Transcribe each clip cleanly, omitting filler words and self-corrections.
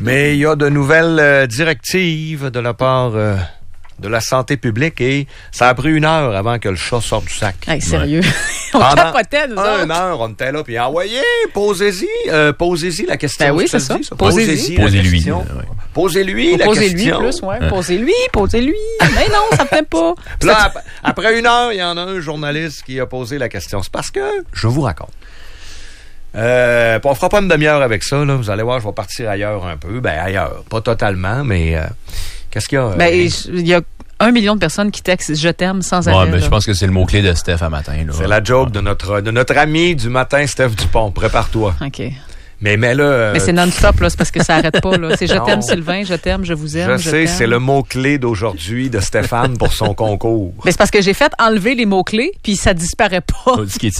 Mais il y a de nouvelles directives de la part de la santé publique et ça a pris 1 heure avant que le chat sorte du sac. Hey, sérieux? On capotait, nous autres. 1 heure, on était là, puis envoyez, posez-y la question. Ben oui, c'est ça. Posez-lui. Posez-lui la question. Plus, ouais. Posez-lui. Mais non, ça ne fait pas. Puis là, après 1 heure, il y en a un journaliste qui a posé la question. C'est parce que, je vous raconte. On fera pas une demi-heure avec ça, là. Vous allez voir, je vais partir ailleurs un peu. Ben, ailleurs. Pas totalement, mais qu'est-ce qu'il y a? Ben, il y a 1 million de personnes qui textent « Je t'aime » sans arrêt. Ouais, mais je pense que c'est le mot-clé de Steph à matin. Là. C'est la joke de notre ami du matin, Steph Dupont. Prépare-toi. OK. Mais là... mais c'est non-stop, là. C'est parce que ça n'arrête pas, là. C'est « Je t'aime, Sylvain. Je t'aime. Je vous aime. Je sais, c'est le mot-clé d'aujourd'hui de Stéphane pour son concours. Mais c'est parce que j'ai fait enlever les mots-clés, puis ça disparaît pas.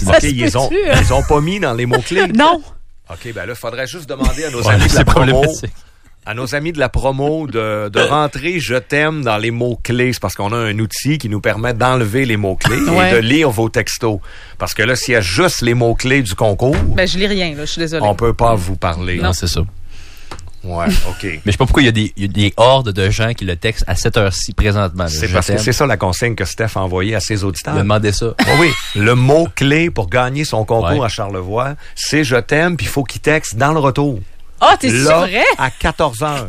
Ils ont pas mis dans les mots-clés? Non. OK, ben là, il faudrait juste demander à nos amis de la promo... À nos amis de la promo de rentrer « Je t'aime » dans les mots-clés. C'est parce qu'on a un outil qui nous permet d'enlever les mots-clés et de lire vos textos. Parce que là, s'il y a juste les mots-clés du concours... Ben, je lis rien, là. Je suis désolée. On peut pas vous parler. Non, c'est ça. Ouais, OK. Mais je sais pas pourquoi il y a des hordes de gens qui le textent à cette heure-ci présentement. C'est parce que c'est ça la consigne que Steph a envoyée à ses auditeurs. Il a demandé ça. Oui, le mot-clé pour gagner son concours à Charlevoix, c'est « Je t'aime », puis il faut qu'il texte dans le retour. Ah, t'es sûr vrai? À 14h.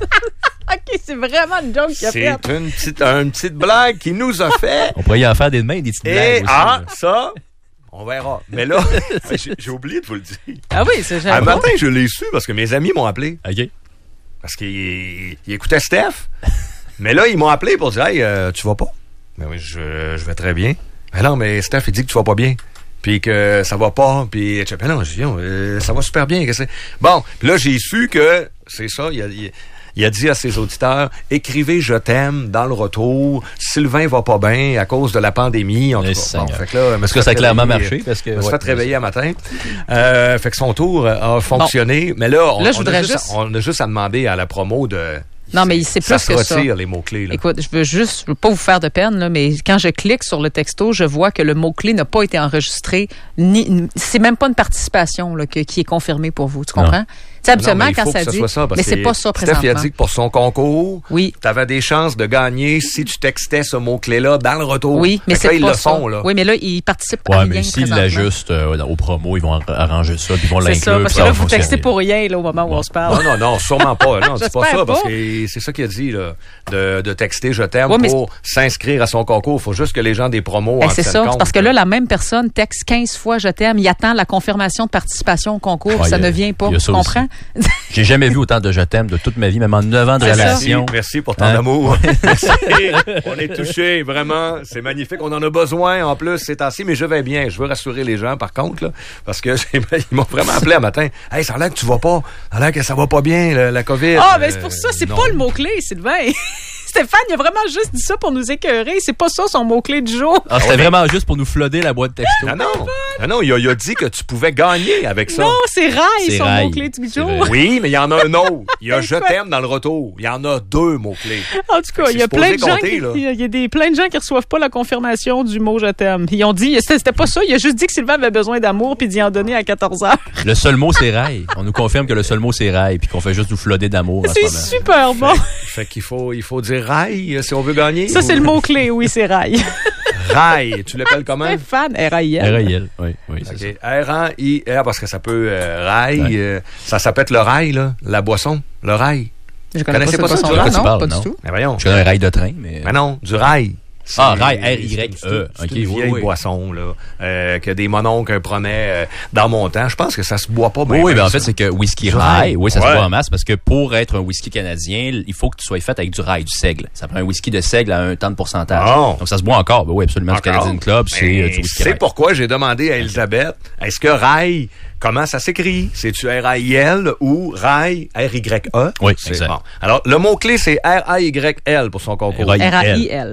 OK, c'est vraiment une joke qu'il a faite. C'est une petite blague qu'il nous a fait. On pourrait y en faire des petites blagues aussi. Ça, on verra. Mais là, j'ai oublié de vous le dire. Ah oui, c'est génial. Un matin, je l'ai su parce que mes amis m'ont appelé. OK. Parce qu'ils écoutaient Steph. Mais là, ils m'ont appelé pour dire « Hey, tu vas pas? » Ben oui, je vais très bien. Mais non, mais Steph, il dit que tu vas pas bien. Puis que ça va pas, puis non, je dis, ça va super bien. Bon, puis là, j'ai su que, c'est ça, il a dit à ses auditeurs, écrivez « Je t'aime » dans le retour. Sylvain va pas bien à cause de la pandémie. En tout cas. Bon, fait que là, est-ce que ça a clairement marché? Parce que, je me suis fait réveiller un matin. Fait que son tour a fonctionné. Bon. Mais là, on a juste à demander à la promo de... Non, mais c'est plus que ça. Les mots-clés. Là. Écoute, je veux pas vous faire de peine, là, mais quand je clique sur le texto, je vois que le mot-clé n'a pas été enregistré. C'est même pas une participation là, qui est confirmée pour vous. Tu comprends? C'est habituellement quand ça dit. Mais c'est pas ça présentement. Steph a dit que pour son concours, tu avais des chances de gagner si tu textais ce mot-clé-là dans le retour. Oui, mais c'est pas ils le ça. font, là. Oui, mais là, ils participent à rien. Mais s'ils l'ajustent au promo, ils vont arranger ça, puis ils vont l'inclure. C'est ça, parce que là, vous textez pour rien là, au moment où on se parle. Non, sûrement pas. Non, c'est pas ça, parce que c'est ça qu'il a dit, là, de texter « Je t'aime » pour s'inscrire à son concours. Il faut juste que les gens des promos en c'est ça, parce que là, la même personne texte 15 fois « Je t'aime », il attend la confirmation de participation au concours, ça ne vient pas. Tu comprends? J'ai jamais vu autant de « Je t'aime » de toute ma vie, même en 9 ans de relation. Merci pour ton amour. Merci. On est touchés, vraiment. C'est magnifique. On en a besoin, en plus, ces temps-ci, mais je vais bien. Je veux rassurer les gens, par contre, là, parce que ils m'ont vraiment appelé un matin. « Hey, ça a l'air que tu vas pas. Ça a l'air que ça va pas bien, la COVID. » Ah, mais c'est pour ça, c'est pas le mot-clé, Sylvain. Stéphane, il a vraiment juste dit ça pour nous écœurer. C'est pas ça son mot-clé du jour. Ah, c'était vraiment juste pour nous flooder la boîte texto. Non, il a dit que tu pouvais gagner avec ça. Non, c'est rail, son mot-clé du jour. Oui, mais il y en a un autre. Il y a « Je t'aime » dans le retour. Il y en a 2 mots-clés. En tout cas, il y a plein de gens plein de gens qui reçoivent pas la confirmation du mot « Je t'aime ». Ils ont dit, c'était pas ça. Il a juste dit que Sylvain avait besoin d'amour puis d'y en donner à 14h. Le seul mot, c'est rail. On nous confirme que le seul mot, c'est rail puis qu'on fait juste nous flooder d'amour. C'est super bon. Fait qu'il faut dire rail si on veut gagner. Ça, c'est le mot-clé, oui, c'est rail. Rail, tu l'appelles comment? Stéphane, R-A-I-L. R-A-I-L, oui, c'est ça. R-A-I-L, parce que ça peut rail, ça peut être le rail, là, la boisson, le rail. Je connaissais pas ça. Non, pas du tout. Mais voyons. Je connais un rail de train, mais... Mais non, du rail. Rail, R-Y-E. C'est une vieille boisson, là, que des mononcles prenaient dans mon temps. Je pense que ça se boit pas bien. Oui, en fait, c'est que whisky rail, ça se boit en masse, parce que pour être un whisky canadien, il faut que tu sois fait avec du rail, du seigle. Ça prend un whisky de seigle à un tant de pourcentage. Donc, ça se boit encore. Oui, absolument. Du Canadian Club, c'est du whisky rail. C'est pourquoi j'ai demandé à Elisabeth, est-ce que rail, comment ça s'écrit? C'est-tu R-A-I-L ou rail, R-Y-E? Oui, c'est ça. Bon. Alors, le mot-clé, c'est R-A-Y-L pour son concours. R-A-I-L.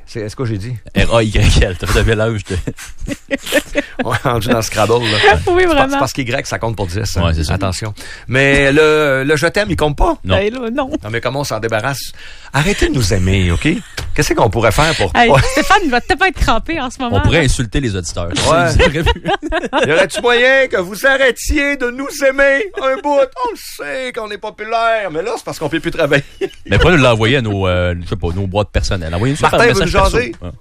Est-ce que j'ai dit? R-A-Y-L. T'as fait un mélange de... On est rendu dans Scrabble, là. Oui, vraiment. C'est parce qu'Y, ça compte pour 10. Hein. Ouais, c'est ça. Attention. Mais le je t'aime, il compte pas? Non. Ben là, non. Non, mais comment on s'en débarrasse? Arrêtez de nous aimer, OK? Qu'est-ce qu'on pourrait faire pour... Hey, Stéphane, il va tellement être crampé en ce moment. On pourrait insulter les auditeurs. Ouais. Y aurait-tu moyen que vous arrêtiez de nous aimer un bout? On le sait qu'on est populaire, mais là, c'est parce qu'on peut plus travailler. Mais pas nous l'envoyer à nos, je sais pas, nos boîtes personnelles. Envoyez-nous ça Martin par veut message nous jaser? perso.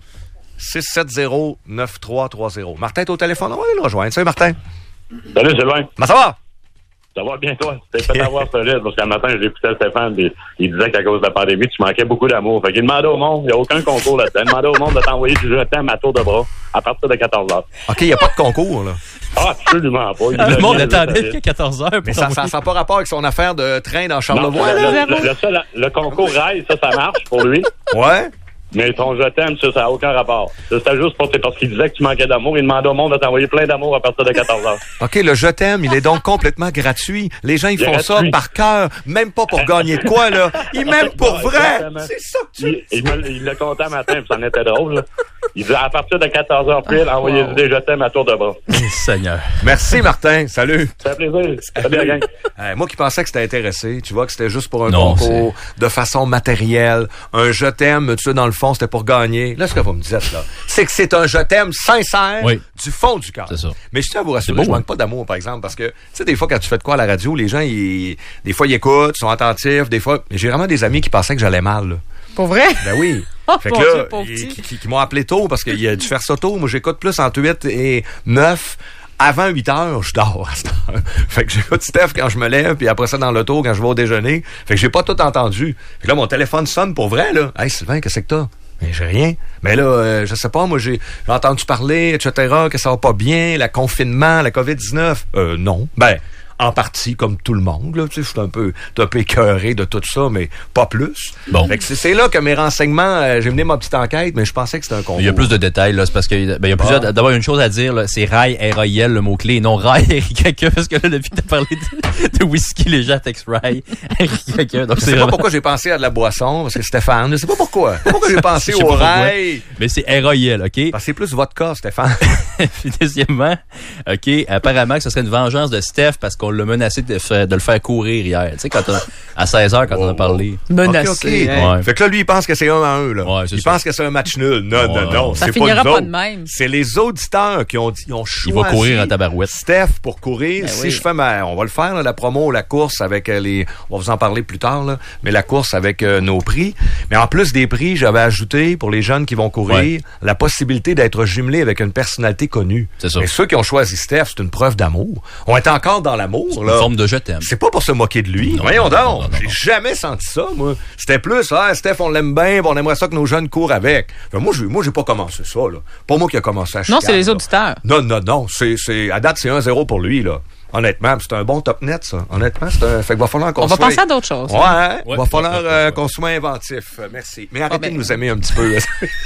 670-9330. Martin est au téléphone. On va aller le rejoindre. Salut, Martin. Salut, Sylvain. Ben, ça va? Ça va bien, toi? T'es fait avoir solide, parce qu'un matin, j'écoutais Stéphane, et il disait qu'à cause de la pandémie, tu manquais beaucoup d'amour. Fait qu'il demandait au monde, il n'y a aucun concours là-dedans, il demandait au monde de t'envoyer du je t'aime à tour de bras, à partir de 14h. OK, il n'y a pas de concours, là. Ah, absolument pas. Le monde attendait qu'à 14h. Mais ça n'a pas rapport avec son affaire de train dans Charlevoix, non, là? le concours rail, ça marche pour lui. Ouais. Mais ton je t'aime, ça n'a aucun rapport. C'était juste parce qu'il disait que tu manquais d'amour. Il demandait au monde de t'envoyer plein d'amour à partir de 14h. OK, le je t'aime, il est donc complètement gratuit. Les gens, ils font ça par cœur, même pas pour gagner de quoi, là. Ils m'aiment pour vrai. C'est ça que tu... Il l'a compté un matin, puis ça en était drôle, là. Il dit à partir de 14h pile, envoyez-y des je t'aime à tour de bras. Seigneur. Merci, Martin. Salut. Ça fait plaisir. Salut, la gang. Moi qui pensais que c'était intéressé, tu vois que c'était juste pour un concours, de façon matérielle. Un je t'aime, tu sais, dans le fond, c'était pour gagner. Là, ce que vous me dites, là, c'est que c'est un je t'aime sincère du fond du cœur. C'est ça. Mais je tiens à vous rassurer, je manque pas d'amour, par exemple, parce que, tu sais, des fois, quand tu fais de quoi à la radio, les gens, des fois, ils écoutent, sont attentifs, des fois, mais j'ai vraiment des amis qui pensaient que j'allais mal, là. Pour vrai? Ben oui. Fait que là, qui m'ont appelé tôt, parce qu'il a dû faire ça tôt. Moi, j'écoute plus entre 8 et 9. Avant 8 heures, je dors à cette heure. Fait que j'écoute Steph quand je me lève, puis après ça dans l'auto quand je vais au déjeuner. Fait que j'ai pas tout entendu. Fait que là, mon téléphone sonne pour vrai, là. Hey, Sylvain, qu'est-ce que t'as? Mais j'ai rien. Mais là, je sais pas, moi, j'ai entendu parler, etc., que ça va pas bien, le confinement, la COVID-19. Non. Ben, en partie, comme tout le monde, là. Tu sais, je suis un peu écœuré de tout ça, mais pas plus. Bon. Fait que c'est là que mes renseignements, j'ai mené ma petite enquête, mais je pensais que c'était un concours. Il y a plus de détails, là. C'est parce que, il y a plusieurs, d'abord, une chose à dire, là. C'est rail, R-A-I-L, le mot-clé, non rail, R-I-K-K, parce que là, depuis que t'as parlé de whisky, les gens textent rail, R-I-K-K. Donc, je sais pas pourquoi j'ai pensé à de la boisson, parce que Stéphane, je sais pas pourquoi. Pourquoi j'ai pensé au rail? Mais c'est R-A-I-L, OK? Parce que c'est plus vodka, Stéphane. Puis deuxièmement, OK, apparemment que ce serait une vengeance de Steph parce qu'on l'a menacé de le faire courir hier. Tu sais, à 16h, quand on a parlé. Menacé. Ouais. Fait que là, lui, il pense que c'est 1-1, là. Ouais, il pense que c'est un match nul. Non. Ça finira pas de même. C'est les auditeurs qui ont choisi. Il va courir en tabarouette. Steph pour courir. Si je fais on va le faire, là, la promo, la course avec on va vous en parler plus tard, là, mais la course avec nos prix. Mais en plus des prix, j'avais ajouté pour les jeunes qui vont courir la possibilité d'être jumelé avec une personnalité connue. C'est ça. Et ceux qui ont choisi Steph, c'est une preuve d'amour. On est encore dans l'amour, là. Une forme de je t'aime. C'est pas pour se moquer de lui. Non, Voyons donc. Non. J'ai jamais senti ça, moi. C'était plus, Steph, on l'aime bien, on aimerait ça que nos jeunes courent avec. Enfin, moi, j'ai pas commencé ça, là. Pas moi qui a commencé à chicaner. Non, c'est les auditeurs. Non. À date, c'est 1-0 pour lui, là. Honnêtement, c'est un bon top net, ça. Honnêtement, fait qu'il va falloir qu'on On va penser à d'autres choses. Ouais, va falloir qu'on soit inventif. Merci. Mais arrêtez de nous aimer un petit peu.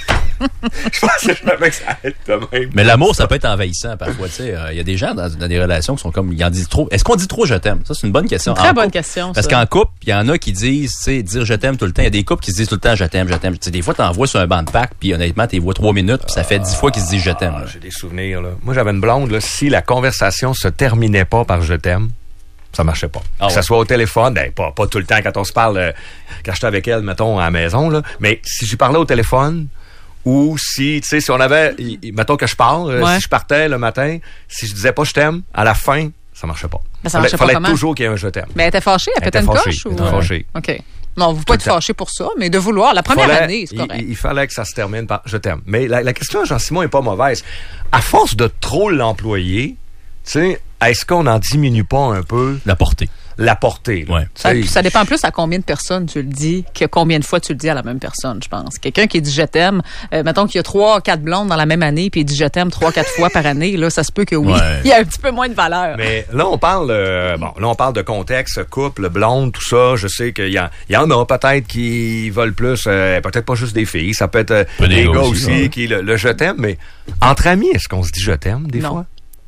Je pensais jamais que ça allait de même. Mais l'amour, ça peut être envahissant parfois. Tu sais, il y a des gens dans des relations qui sont comme, ils en disent trop. Est-ce qu'on dit trop je t'aime? Ça, c'est une bonne question. Une très bonne question. Parce qu'en couple, il y en a qui disent, tu sais, dire je t'aime tout le temps. Il y a des couples qui se disent tout le temps je t'aime. Tu sais, des fois, t'envoies sur un banc de pack, puis honnêtement, t'es vois 3 minutes, puis ça fait 10 fois qu'ils se disent je t'aime. J'ai des souvenirs, là. Moi, j'avais une blonde, là. Si la conversation se terminait pas par je t'aime, ça marchait pas. Que ça soit au téléphone, pas tout le temps quand on se parle, quand j'étais avec elle, mettons, à la maison, là. Mais si j'y parlais au téléphone, ou si, tu sais, si on avait, mettons que je parle, si je partais le matin, si je disais pas je t'aime, à la fin, ça marchait pas. Mais ça marchait pas comment? Fallait toujours qu'il y ait un je t'aime. Mais elle était fâchée? Elle pétait une coche? Elle était fâchée. OK. Non, vous pouvez être fâché pour ça, mais de vouloir. La première année, c'est correct. Il fallait que ça se termine par je t'aime. Mais la question, Jean-Simon, est pas mauvaise. À force de trop l'employer, tu sais, est-ce qu'on n'en diminue pas un peu la portée? La portée. Ouais. Ça dépend plus à combien de personnes tu le dis que combien de fois tu le dis à la même personne, je pense. Quelqu'un qui dit je t'aime, mettons qu'il y a 3-4 blondes dans la même année puis il dit je t'aime 3-4 fois par année, là, ça se peut que oui. Il y a un petit peu moins de valeur. Mais là, on parle de contexte, couple, blonde, tout ça. Je sais qu'il y en a peut-être qui veulent plus, peut-être pas juste des filles, ça peut être des gars aussi qui le je t'aime, mais entre amis, est-ce qu'on se dit je t'aime des fois?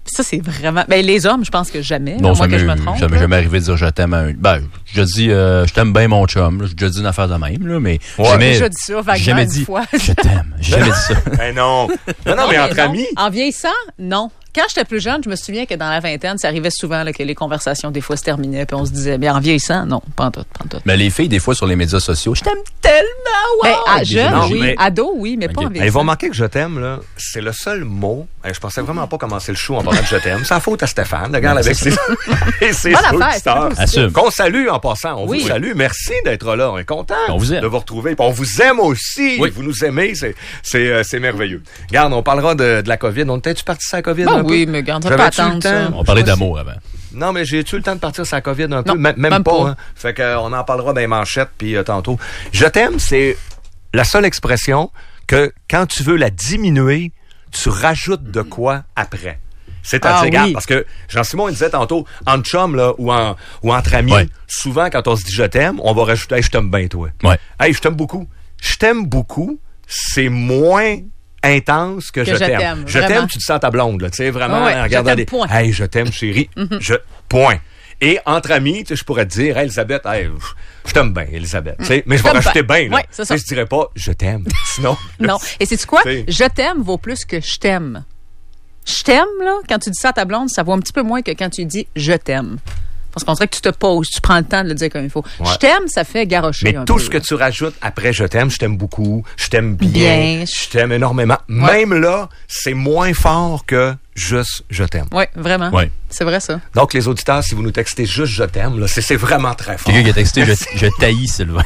Ça, c'est vraiment... Ben, les hommes, je pense que jamais. Non, moi que je me trompe. Jamais arrivé de dire je t'aime à un... Ben, je dis je t'aime bien mon chum. J'ai déjà dit une affaire de même, là, mais j'ai déjà dit ça vaguement une fois. Je t'aime. J'ai jamais dit ça. Ben non, mais entre amis... En vieillissant, non. Quand j'étais plus jeune, je me souviens que dans la vingtaine, ça arrivait souvent là, que les conversations, des fois, se terminaient, puis on se disait, bien, en vieillissant, non, pas en tout. Mais les filles, des fois, sur les médias sociaux, je t'aime tellement, wow! Ben, jeune, oui. Ado, oui, mais pas en vieillissant. Ils vont manquer que je t'aime, là. C'est le seul mot. Je pensais vraiment pas commencer le show en parlant de je t'aime. C'est la faute à Stéphane, le gars avec ses auditeurs. Qu'on salue en passant. On vous salue. Merci d'être là. On est content de vous retrouver. Puis on vous aime aussi. Oui. Vous nous aimez. C'est merveilleux. Regarde, on parlera de la COVID. On était-tu parti sur la COVID? Oui, mais regarde, ça peut attendre ça. On parlait d'amour avant. Non, mais j'ai-tu le temps de partir sur la COVID un peu? Même pas. Hein. Fait qu'on en parlera dans les manchettes puis tantôt. Je t'aime, c'est la seule expression que quand tu veux la diminuer, tu rajoutes de quoi après. C'est-à-dire, parce que Jean-Simon, il disait tantôt, entre chum, là, ou entre amis, souvent, quand on se dit je t'aime, on va rajouter, hey, je t'aime bien, toi. Ouais. Hey, je t'aime beaucoup. Je t'aime beaucoup, c'est moins intense que je t'aime. Je t'aime, tu dis ça à ta blonde, là. Tu sais, vraiment, regarde des. Hey, je t'aime, chérie. Point. Et entre amis, tu sais, je pourrais te dire, hey, Elisabeth, hey, je t'aime bien, Elisabeth. Mais je vais rajouter bien, là. Ouais, c'est ça. Je dirais pas, je t'aime. Sinon. Non. Et sais-tu quoi? Je t'aime vaut plus que je t'aime. Je t'aime, là, quand tu dis ça à ta blonde, ça vaut un petit peu moins que quand tu dis je t'aime. Parce qu'on dirait que tu te poses, tu prends le temps de le dire comme il faut. Ouais. Je t'aime, ça fait garrocher un peu. Mais tout ce que tu rajoutes après je t'aime beaucoup, je t'aime bien, je t'aime énormément. Ouais. Même là, c'est moins fort que juste je t'aime. Oui, vraiment. Ouais. C'est vrai ça. Donc les auditeurs, si vous nous textez juste je t'aime, là, c'est vraiment très fort. Quelqu'un qui a texté je taillis Sylvain.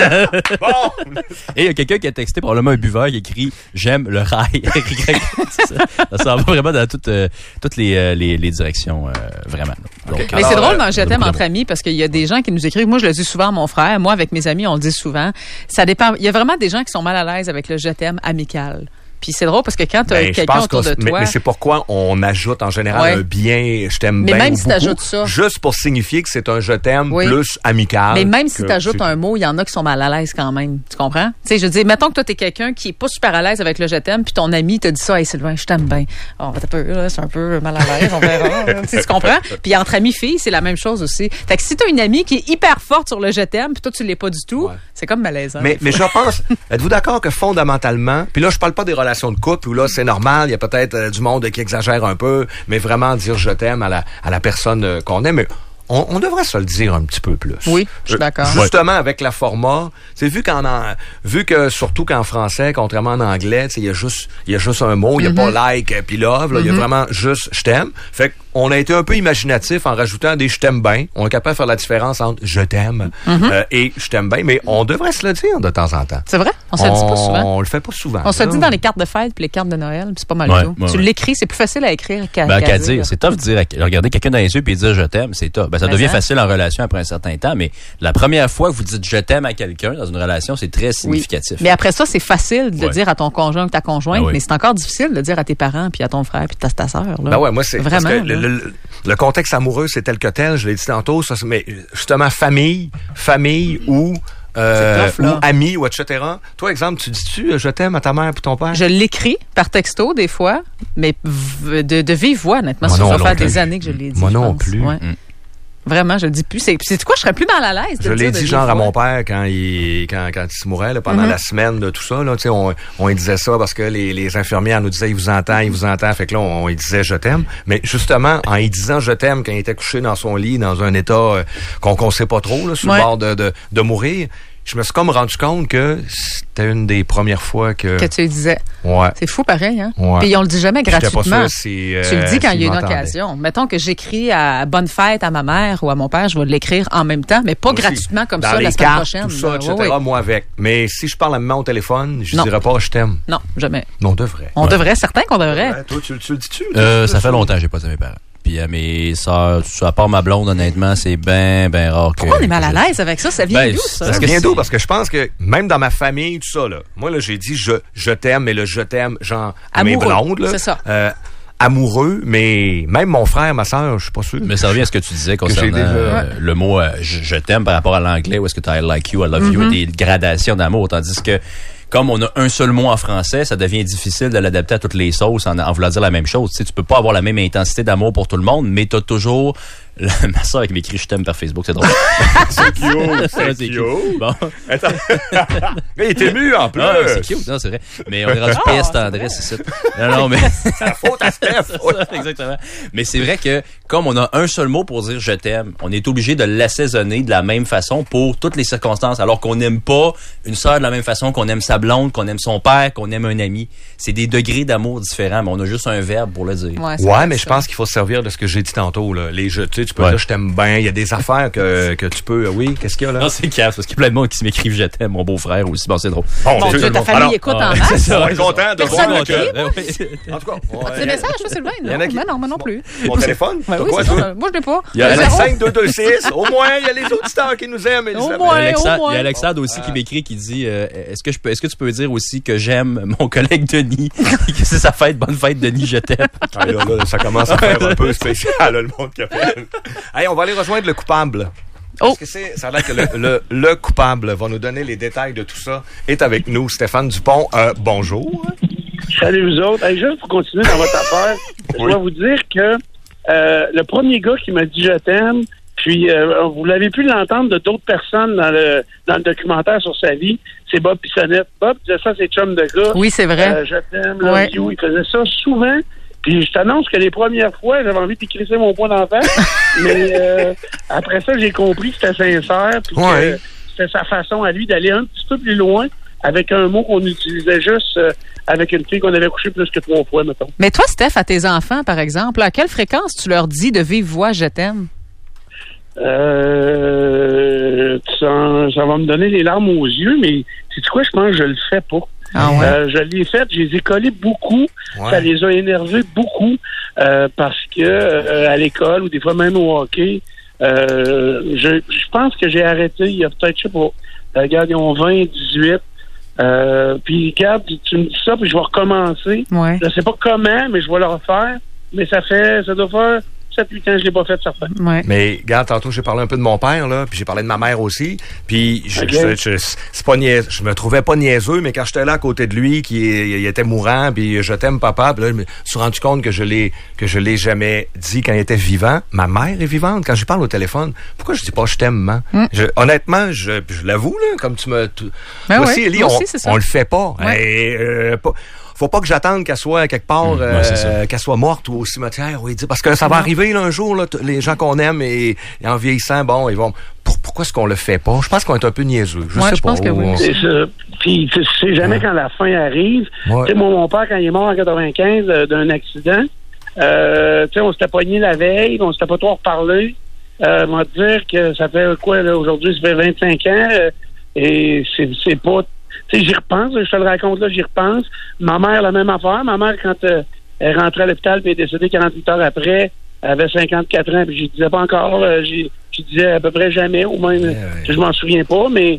Bon. Et il y a quelqu'un qui a texté probablement un buveur qui écrit j'aime le rail. ça va vraiment dans toutes les directions vraiment. Donc, mais alors, c'est drôle dans je t'aime entre amis parce qu'il y a des gens qui nous écrivent. Moi je le dis souvent à mon frère, moi avec mes amis on le dit souvent. Ça dépend. Il y a vraiment des gens qui sont mal à l'aise avec le je t'aime amical. Puis c'est drôle parce que quand tu as quelqu'un autour de toi... Mais c'est pourquoi on ajoute en général un bien, je t'aime bien. Mais même si tu ajoutes ça... Juste pour signifier que c'est un je t'aime plus amical. Mais même si tu ajoutes un mot, il y en a qui sont mal à l'aise quand même. Tu comprends? Tu sais, je dis, mettons que toi, t'es quelqu'un qui est pas super à l'aise avec le je t'aime, puis ton ami te dit ça, hey Sylvain, je t'aime bien. Oh, c'est un peu mal à l'aise, on verra. Tu comprends? Puis entre amis filles, c'est la même chose aussi. Fait que si t'as une amie qui est hyper forte sur le je t'aime, puis toi, tu l'es pas du tout, c'est comme malaisant. Mais je pense, êtes-vous d'accord que fondamentalement, puis là, je parle pas des relations de couple, où là, c'est normal, il y a peut-être du monde qui exagère un peu, mais vraiment dire je t'aime à la personne qu'on aime. Mais on devrait se le dire un petit peu plus. Oui, je suis d'accord. Justement, avec la format, c'est vu que surtout qu'en français, contrairement en anglais, il y a juste un mot, il y a pas like puis love, là, il y a vraiment juste je t'aime. Fait qu'on a été un peu imaginatif en rajoutant des je t'aime bien. On est capable de faire la différence entre je t'aime et je t'aime bien, mais on devrait se le dire de temps en temps. C'est vrai? On se le dit pas souvent. On le fait pas souvent. On se le dit dans les cartes de fête puis les cartes de Noël, puis c'est pas mal tout. Tu l'écris, c'est plus facile à écrire qu'à dire. C'est tough de dire, regarder quelqu'un dans les yeux puis dire je t'aime, c'est tough. Ben, ça devient facile en relation après un certain temps, mais la première fois que vous dites je t'aime à quelqu'un dans une relation, c'est très significatif. Mais après ça, c'est facile de le dire à ton conjoint ou ta conjointe, mais c'est encore difficile de le dire à tes parents puis à ton frère puis ta sœur. Ben ouais, moi c'est vraiment parce que le contexte amoureux, c'est tel que tel, je l'ai dit tantôt, ça, mais justement famille ou amis ou etc. Toi, exemple, tu dis-tu je t'aime à ta mère et ton père? Je l'écris par texto des fois, mais de vive voix, honnêtement. Ça va faire des années que je l'ai dit. Moi non plus. Ouais. Vraiment, je le dis plus. C'est quoi, je serais plus mal à l'aise de Je l'ai dit genre à mon père quand il se mourait là, pendant la semaine de tout ça là, tu sais on lui disait ça parce que les infirmières nous disaient il vous entend, fait que là on lui disait je t'aime, mais justement en lui disant je t'aime quand il était couché dans son lit dans un état qu'on sait pas trop là, sur le bord de mourir. Je me suis comme rendu compte que c'était une des premières fois que tu le disais. Ouais. C'est fou pareil, hein? Ouais. Puis on le dit jamais gratuitement. Pas sûr si, tu le dis quand il y a une occasion. Mettons que j'écris à bonne fête à ma mère ou à mon père, je vais l'écrire en même temps, mais pas gratuitement comme ça la semaine prochaine. Tout ça, etc. Moi avec. Mais si je parle à maman au téléphone, je dirais pas je t'aime. Non, jamais. Mais on devrait. On devrait, certain qu'on devrait. Toi, tu le dis-tu? Ça fait longtemps que j'ai pas dit à mes parents. Puis à mes sœurs, à part ma blonde, honnêtement, c'est ben rare que... Pourquoi on est mal à l'aise avec ça? Ça vient d'où, ça? Ça vient d'où? Parce que je pense que même dans ma famille, tout ça, là, moi, là, j'ai dit je t'aime, mais le je t'aime, genre, à mes blondes, là. C'est ça. Amoureux, mais même mon frère, ma sœur, je suis pas sûr. Mais ça revient à ce que tu disais concernant le mot je t'aime par rapport à l'anglais, où est-ce que tu as I like you, I love you, des gradations d'amour, tandis que comme on a un seul mot en français, ça devient difficile de l'adapter à toutes les sauces en voulant dire la même chose. Tu sais, tu peux pas avoir la même intensité d'amour pour tout le monde, mais t'as toujours ma soeur qui m'écrit « Je t'aime » par Facebook, c'est drôle. C'est cute, c'est cute. Bon. Attends. Mais il est ému en plus. Non, c'est cute, non, c'est vrai. Mais on est rendu PS tendresse, c'est ça. Non, mais... C'est la faute à Steph. Exactement. Mais c'est vrai que, comme on a un seul mot pour dire « je t'aime », on est obligé de l'assaisonner de la même façon pour toutes les circonstances, alors qu'on n'aime pas une sœur de la même façon qu'on aime sa blonde, qu'on aime son père, qu'on aime un ami. C'est des degrés d'amour différents, mais on a juste un verbe pour le dire. Ouais, mais je pense qu'il faut se servir de ce que j'ai dit tantôt, là. Les jeux, tu peux dire « je t'aime bien », il y a des affaires que tu peux... Oui, qu'est-ce qu'il y a là? Non, c'est casse, parce qu'il y a plein de monde qui m'écrivent « je t'aime », mon beau-frère aussi. Bon, c'est drôle. Mon Dieu, ta famille écoute en masse. C'est ça, on est content de voir que... En tout cas... As-tu des messages, toi, Sylvain? Non, moi non plus. Mon téléphone? Oui, moi, je l'ai pas. Il y a Alex 5226. Au moins, il y a les auditeurs qui nous aiment. Au moins. Il y a Alexandre aussi qui m'écrit, qui dit est-ce que tu peux dire aussi que j'aime mon collègue Denis, que c'est sa fête, bonne fête Denis, je t'aime. Ah, là, ça commence à faire un peu spécial, là, le monde qui appelle. Hey, on va aller rejoindre le coupable. Parce que ça a l'air que le coupable va nous donner les détails de tout ça. Est avec nous, Stéphane Dupont. Bonjour. Salut vous autres. Hey, juste pour continuer dans votre affaire, je dois vous dire que le premier gars qui m'a dit je t'aime, puis vous l'avez pu l'entendre de d'autres personnes dans le documentaire sur sa vie, c'est Bob Bissonnette. Bob disait ça, c'est chum de gars. Oui, c'est vrai. Je t'aime, love you. Il faisait ça souvent. Puis je t'annonce que les premières fois, j'avais envie de crisser mon poing d'en face. Mais après ça, j'ai compris que c'était sincère. Puis que c'était sa façon à lui d'aller un petit peu plus loin avec un mot qu'on utilisait juste avec une fille qu'on avait couché plus que 3 fois, mettons. Mais toi, Steph, à tes enfants, par exemple, à quelle fréquence tu leur dis de vive voix « je t'aime » ? Ça va me donner les larmes aux yeux, mais sais-tu quoi, je pense que je le fais pas. Ah ouais. Je l'ai fait, je les ai collés beaucoup. Ouais. Ça les a énervés beaucoup parce que à l'école ou des fois même au hockey, je pense que j'ai arrêté il y a peut-être, je sais pas, regarde, ils ont 20, 18. Puis regarde, tu me dis ça, puis je vais recommencer. Ouais. Je sais pas comment, mais je vais le refaire. Mais ça doit faire 7-8 ans, je l'ai pas fait, certain. Ouais. Mais, regarde, tantôt, j'ai parlé un peu de mon père, là, puis j'ai parlé de ma mère aussi, puis c'est pas niaiseux, je me trouvais pas niaiseux, mais quand j'étais là à côté de lui, il était mourant, puis je t'aime, papa, puis là, je me suis rendu compte que je l'ai jamais dit quand il était vivant. Ma mère est vivante, quand je parle au téléphone, pourquoi je dis pas je t'aime, man? Honnêtement, je l'avoue, là, comme tu me... Ben moi aussi, Élie, on le fait pas. Ouais. Faut pas que j'attende qu'elle soit quelque part, qu'elle soit morte ou au cimetière. Oui, parce que ça va arriver là, un jour, là, les gens qu'on aime et en vieillissant, bon, ils vont... Pourquoi est-ce qu'on le fait pas? Je pense qu'on est un peu niaiseux. Je sais pas. Pense que oui. C'est ça. Puis tu sais jamais quand la fin arrive. Tu sais, mon père, quand il est mort en 95 d'un accident, tu sais, on s'était pogné la veille, on s'était pas trop reparlé. On va te dire que ça fait quoi, là, aujourd'hui, ça fait 25 ans, et c'est pas... Tu sais, j'y repense, je te le raconte là, j'y repense. Ma mère, la même affaire. Ma mère, quand elle rentrait à l'hôpital puis elle est décédée 48 heures après, elle avait 54 ans, puis je disais pas encore, je disais à peu près jamais, ou même, je m'en souviens pas, mais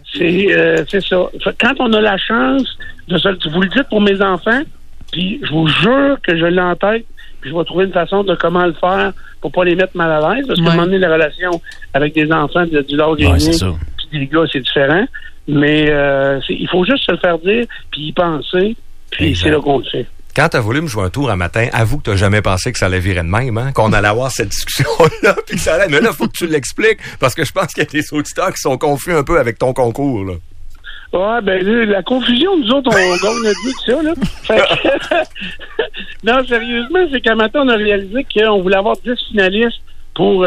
c'est ça. Quand on a la chance de ça, vous le dites pour mes enfants, puis je vous jure que je l'ai en tête, puis je vais trouver une façon de comment le faire pour pas les mettre mal à l'aise, parce que à un moment donné, la relation avec des enfants du l'âge puis des gars, c'est différent. Mais il faut juste se le faire dire, puis y penser, puis c'est là qu'on le fait. Quand t'as voulu me jouer un tour un matin, avoue que t'as jamais pensé que ça allait virer de même, hein? Qu'on allait avoir cette discussion-là, puis que ça allait... Mais là, faut que tu l'expliques, parce que je pense qu'il y a des auditeurs qui sont confus un peu avec ton concours, là. Ouais, ben la confusion, nous autres, on gagne notre vie de ça, là. Fait que... non, sérieusement, c'est qu'à matin, on a réalisé qu'on voulait avoir 10 finalistes pour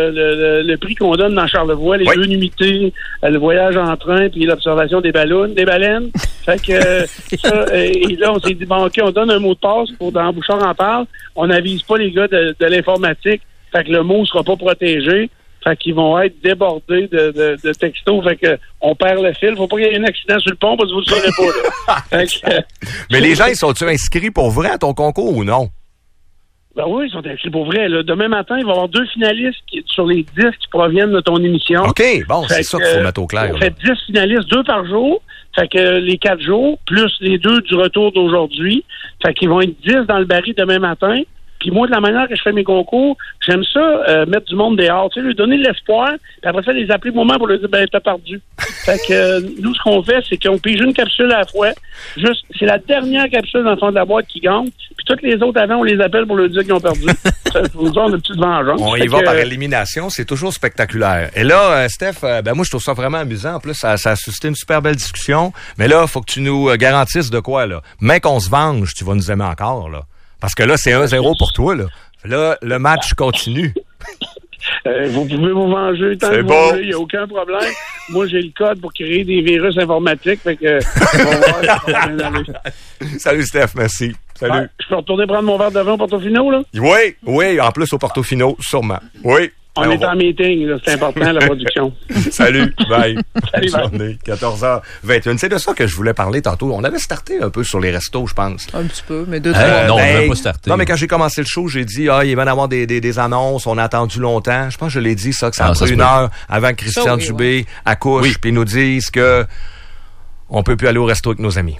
le prix qu'on donne dans Charlevoix, les 2 nuitées, le voyage en train, puis l'observation des baleines. Fait que ça, et là, on s'est dit, bon, OK, on donne un mot de passe pour dans Bouchard en parle. On n'avise pas les gars de l'informatique. Fait que le mot sera pas protégé. Fait qu'ils vont être débordés de textos. Fait que on perd le fil. Faut pas qu'il y ait un accident sur le pont parce que vous le saurez pas, là. Fait que, mais les gens, ils sont-tu inscrits pour vrai à ton concours ou non? Ben oui, ils sont inscrits pour vrai. Là. Demain matin, il va y avoir 2 finalistes sur les 10 qui proviennent de ton émission. OK, bon, c'est ça qu'il faut mettre au clair. On fait 10 finalistes, 2 par jour. Fait que les 4 jours, plus les 2 du retour d'aujourd'hui. Fait qu'ils vont être 10 dans le baril demain matin. Puis moi, de la manière que je fais mes concours, j'aime ça, mettre du monde dehors, tu sais, lui donner de l'espoir, puis après ça, les appeler au moment pour leur dire, ben, t'as perdu. Fait que nous, ce qu'on fait, c'est qu'on pige une capsule à la fois. Juste, c'est la dernière capsule dans le fond de la boîte qui gagne. Puis toutes les autres avant, on les appelle pour leur dire qu'ils ont perdu. Ça, pour nous donner une petite vengeance. On y va par élimination, c'est toujours spectaculaire. Et là, Steph, moi, je trouve ça vraiment amusant. En plus, ça a suscité une super belle discussion. Mais là, il faut que tu nous garantisses de quoi, là. Mais qu'on se venge, tu vas nous aimer encore, là. Parce que là, c'est 1-0 pour toi, là. Là, le match continue. Vous pouvez vous venger tant que vous voulez, il n'y a aucun problème. Moi, j'ai le code pour créer des virus informatiques, fait que on va voir. Salut Steph, merci. Salut. Ouais, je peux retourner prendre mon verre de vin au Portofino, là? Oui, en plus au Portofino, sûrement. Oui. On est en meeting, là, c'est important, la production. Salut, bye. Salut, bye. Journée, 14h21. C'est de ça que je voulais parler tantôt. On avait starté un peu sur les restos, je pense. Un petit peu, mais 2-3. Non, on n'avait pas starté. Non, mais quand j'ai commencé le show, j'ai dit, il va y avoir des annonces, on a attendu longtemps. Je pense que je l'ai dit, ça, que ça a pris une heure avant que Christian Dubé accouche, puis nous dise que on peut plus aller au resto avec nos amis.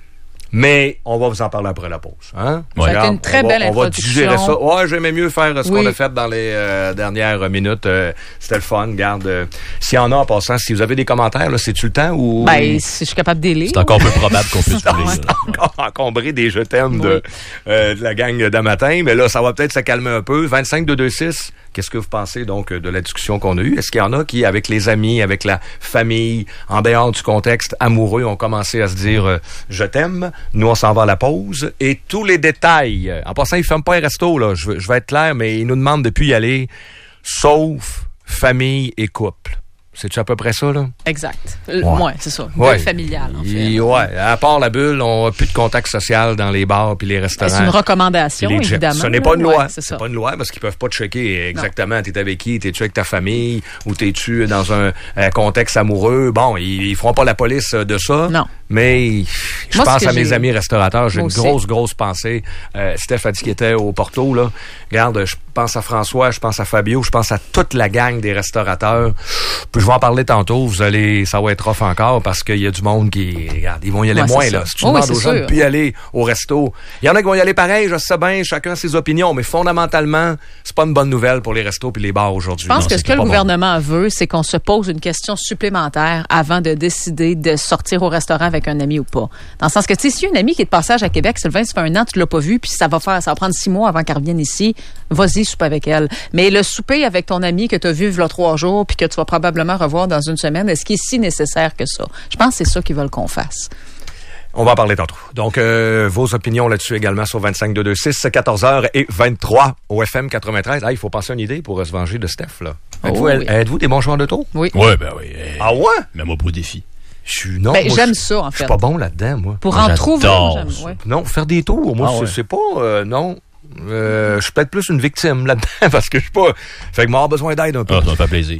Mais on va vous en parler après la pause. Hein? Ça a été une très belle introduction. On va digérer ça. Ouais, j'aimais mieux faire ce qu'on a fait dans les dernières minutes. C'était le fun. Regarde, s'il y en a en passant, si vous avez des commentaires, là, c'est-tu le temps ou... Ben, si je suis capable d'élire. C'est encore peu probable qu'on puisse trouver. C'est encore encombré des je t'aime de la gang d'Amatin. Mais là, ça va peut-être se calmer un peu. 25-226. Qu'est-ce que vous pensez donc de la discussion qu'on a eue? Est-ce qu'il y en a qui, avec les amis, avec la famille, en dehors du contexte amoureux, ont commencé à se dire je t'aime? Nous, on s'en va à la pause. Et tous les détails. En passant, ils ne ferment pas un resto, là. Je vais être clair, mais ils nous demandent de plus y aller, sauf famille et couple. C'est-tu à peu près ça, là? Exact. Ouais, c'est ça. Bulle familiale, en fait. Ouais, à part la bulle, on n'a plus de contact social dans les bars puis les restaurants. C'est une recommandation, évidemment. Ce n'est pas une loi. C'est pas une loi parce qu'ils peuvent pas te checker exactement. T'es avec qui? T'es-tu avec ta famille? Ou t'es-tu dans un contexte amoureux? Bon, ils feront pas la police de ça. Non. Mais je pense à mes amis restaurateurs. J'ai une grosse pensée. Steph a dit qu'il était au Porto, là. Regarde, je pense à François, je pense à Fabio, je pense à toute la gang des restaurateurs. Puis je vais en parler tantôt. Ça va être off encore parce qu'il y a du monde qui, regarde, ils vont y aller moins, là. Si tu demandes aux gens de plus y aller au resto, il y en a qui vont y aller pareil, je sais bien, chacun ses opinions, mais fondamentalement, c'est pas une bonne nouvelle pour les restos puis les bars aujourd'hui. Je pense que ce que le gouvernement veut, c'est qu'on se pose une question supplémentaire avant de décider de sortir au restaurant avec un ami ou pas. Dans le sens que, tu sais, si un ami qui est de passage à Québec, Sylvain, ça fait 1 an, tu l'as pas vu, puis ça va prendre 6 mois avant qu'elle revienne ici, vas-y, souper avec elle. Mais le souper avec ton ami que tu as vu il y a 3 jours, puis que tu vas probablement revoir dans une semaine, est-ce qu'il est si nécessaire que ça? Je pense que c'est ça qu'ils veulent qu'on fasse. On va en parler tantôt. Donc, vos opinions là-dessus également sur 25-226, 14h23 au FM 93. Ah, il faut penser à une idée pour se venger de Steph, là. Êtes-vous des bons joueurs de tour? Oui. Oui, ben oui. Ah ouais? Mets-moi pas au défi. J'aime ça, en fait. Je suis pas bon là-dedans, moi. Pour en trouver, j'aime. Ouais. Non, faire des tours, moi, c'est pas... non. Je suis peut-être plus une victime là-dedans parce que je suis pas... Fait que moi, j'ai besoin d'aide un peu. Ça me fait plaisir.